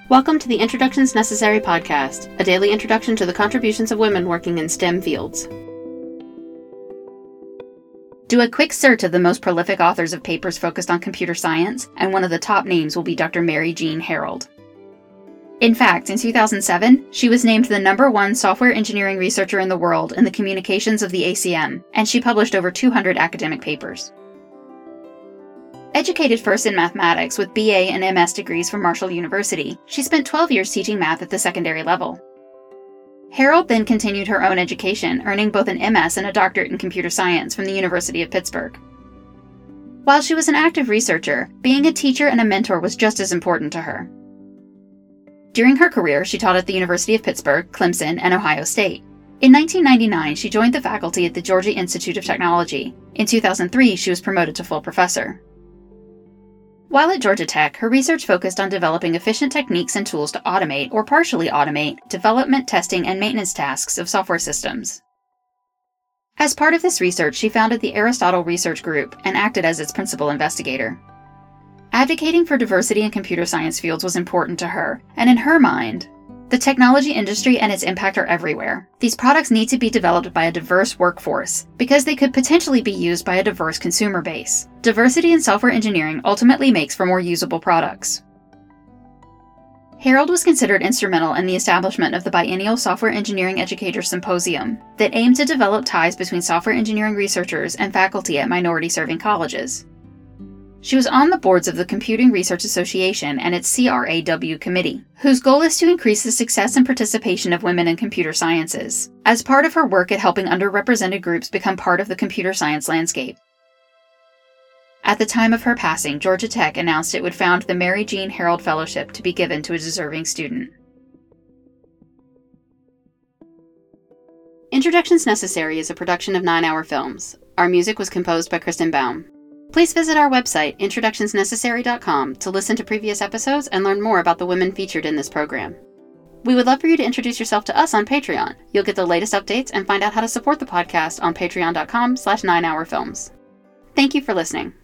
Welcome to the Introductions Necessary podcast, a daily introduction to the contributions of women working in STEM fields. Do a quick search of the most prolific authors of papers focused on computer science, and one of the top names will be Dr. Mary Jean Harrold. In fact, in 2007, she was named the #1 software engineering researcher in the world in the communications of the ACM, and she published over 200 academic papers. Educated first in mathematics with BA and MS degrees from Marshall University, she spent 12 years teaching math at the secondary level. Harrold then continued her own education, earning both an MS and a doctorate in computer science from the University of Pittsburgh. While she was an active researcher, being a teacher and a mentor was just as important to her. During her career, she taught at the University of Pittsburgh, Clemson, and Ohio State. In 1999, she joined the faculty at the Georgia Institute of Technology. In 2003, she was promoted to full professor. While at Georgia Tech, her research focused on developing efficient techniques and tools to automate or partially automate development, testing, and maintenance tasks of software systems. As part of this research, she founded the Aristotle Research Group and acted as its principal investigator. Advocating for diversity in computer science fields was important to her, and in her mind, the technology industry and its impact are everywhere. These products need to be developed by a diverse workforce, because they could potentially be used by a diverse consumer base. Diversity in software engineering ultimately makes for more usable products. Harrold was considered instrumental in the establishment of the biennial Software Engineering Educators Symposium that aimed to develop ties between software engineering researchers and faculty at minority-serving colleges. She was on the boards of the Computing Research Association and its CRAW committee, whose goal is to increase the success and participation of women in computer sciences, as part of her work at helping underrepresented groups become part of the computer science landscape. At the time of her passing, Georgia Tech announced it would found the Mary Jean Harrold Fellowship to be given to a deserving student. Introductions Necessary is a production of 9 Hour Films. Our music was composed by Kristen Baum. Please visit our website, introductionsnecessary.com, to listen to previous episodes and learn more about the women featured in this program. We would love for you to introduce yourself to us on Patreon. You'll get the latest updates and find out how to support the podcast on patreon.com/9hourfilms. Thank you for listening.